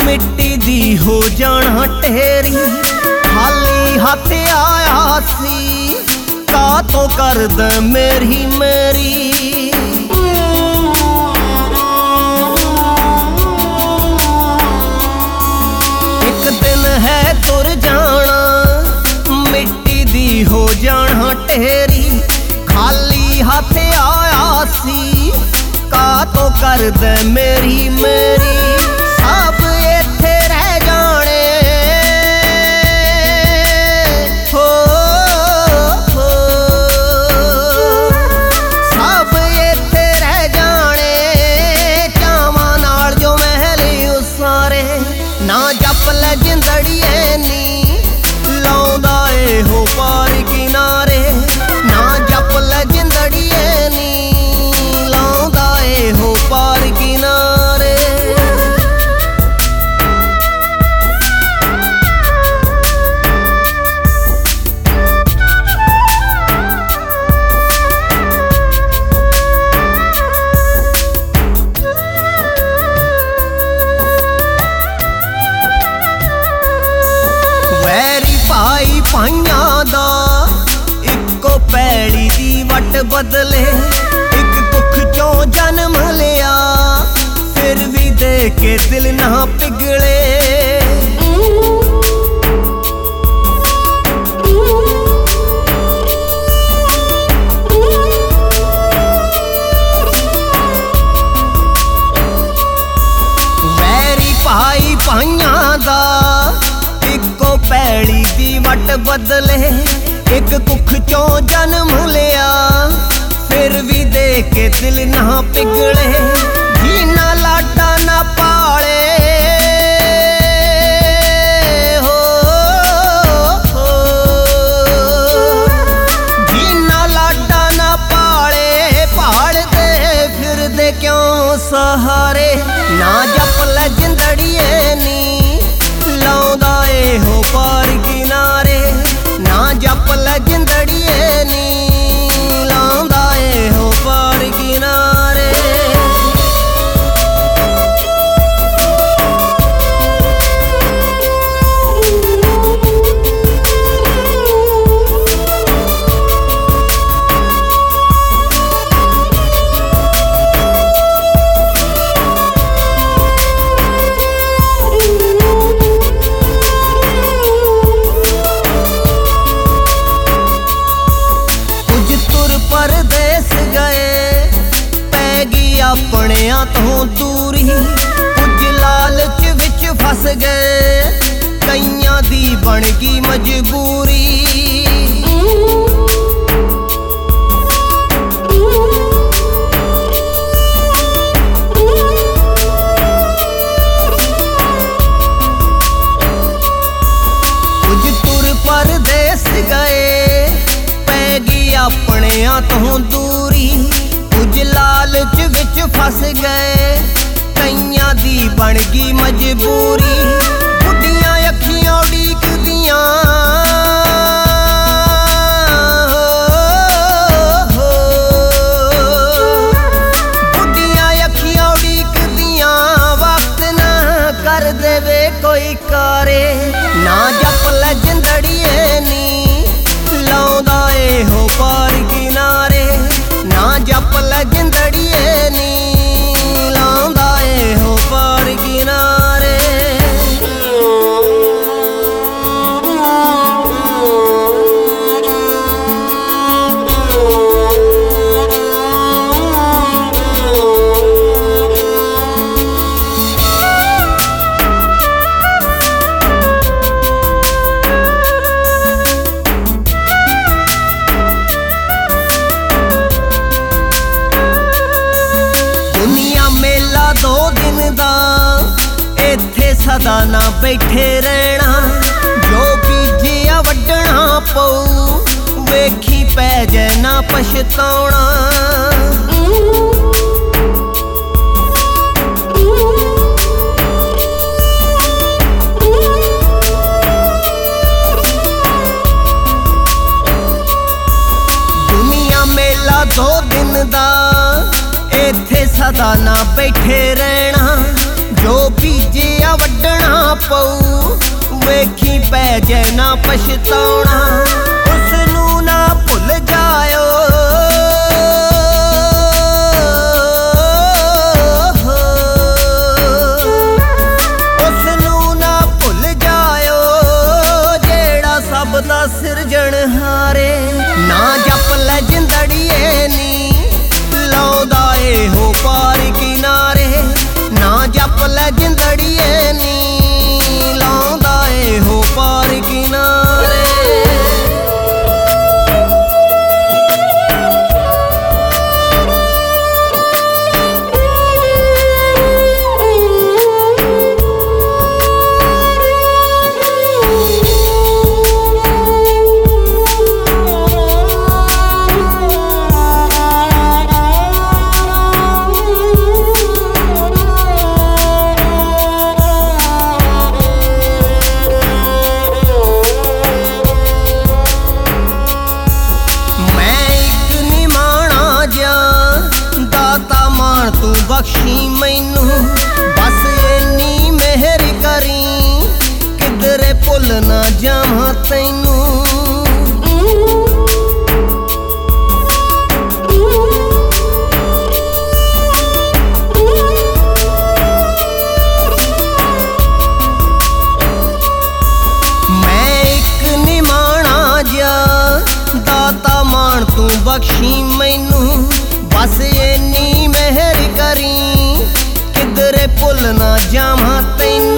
मिट्टी दी हो जाना ढेरी। खाली हाथ आया सी का तो कर दे मेरी मेरी। एक दिन है तुर जाना मिट्टी दी हो जाना ढेरी। खाली हाथ आया सी का तो कर दे मेरी मेरी। सब इत्थे रह जाने हो, सब इत्थे रह जाने चावां नाल जो महल उसारे। ना जप ले जिंदड़िए नी लाउंदा ए हो पार किनारे। ना जप ले जिंदड़िए नी लाउंदा ए हो पार किनारे। वैरी भाई भाइयां दा इक्को पैड़ी दी वट बदले। एक कुख चों जन्म लिया फिर भी दे के दिल ना पिघले। वैरी भाई भाइयां दा इक्को पैड़ी दी वट बदले। एक कुख चों जन्म लिया फिर भी दे के दिल ना पिघले। जी ना लाडा ना पाले हो, जी ना लाडा ना पाले। पहाड़ दे फिर दे क्यों सहारे। ना जप ले जिंदड़िए नी लाउंदा ए हो पार किनारे। ना जप ले जिंदड़िए नी लाउंदा ए हो पार किनारे। परदेस गए पैगी अपनियां तो दूरी। कुछ लालच विच फस गए कईयां दी बन गई मजबूरी। कुछ तुर परदेस गए अपनियां तो दूरी। कुछ लालच विच फस गए कईयां दी बन गई मजबूरी। बुढ़ियां अखियां उड़ीकदियां बुढ़ियां अखियां उड़ीकदियां वक्त ना कर देवे कोई कारे। ना जप ले जिंदड़िए नी लाउंदा ए हो पार किनारे। ना जप ले जिंदड़िए नी लाउंदा ए हो पार किनारे। दो दिन दा इत्थे सदा ना बैठे रहना। जो बीजिया वड्डना पऊ वेखी पै जे ना पछताउणा। दुनिया मेला दो दिन दा इत्थे सदा ना बैठे रहना। जो बीजिया वड्डना ਪਊ ਵੇਖੀ ਪੈ ਜੇ ਨਾ ਪਛਤਾਉਣਾ ਉਸ ਨੂੰ ਨਾ ਭੁੱਲ ਜਾਇਓ ਦਾ ਸਿਰਜਣਹਾਰੇ ਨਾ ਜਪ ਲੈ ਜਿੰਦੜੀਏ ਨੀ ਲਾਉਂਦਾ ਇਹੋ ਪਾਰ ਕਿਨਾਰੇ ਨਾ ਜਪ ਲੈ ਜਿੰਦੜੀਏ ਨੀ ਲਾਉਂਦਾ ਇਹੋ ਪਾਰ ਕਿਨਾਰੇ ਤੂੰ ਬਖਸ਼ੀ ਮੈਨੂੰ ਬਸ ਇੰਨੀ ਮਿਹਰ ਕਰੀ ਕਿਧਰੇ ਭੁੱਲ ਨਾ ਜਾਵਾਂ ਤੈਨੂੰ ਮੈਂ ਇੱਕ ਨਿਮਾਣਾ ਜਿਹਾ ਦਾਤਾ ਮਾਣ ਤੂੰ ਬਖਸ਼ੀ ਮੈਨੂੰ ਬਸ ਇੰਨੀ ਮਿਹਰ ਕਰੀ ਕਿਧਰੇ ਭੁੱਲ ਨਾ ਜਾਵਾਂ ਤੈਨੂੰ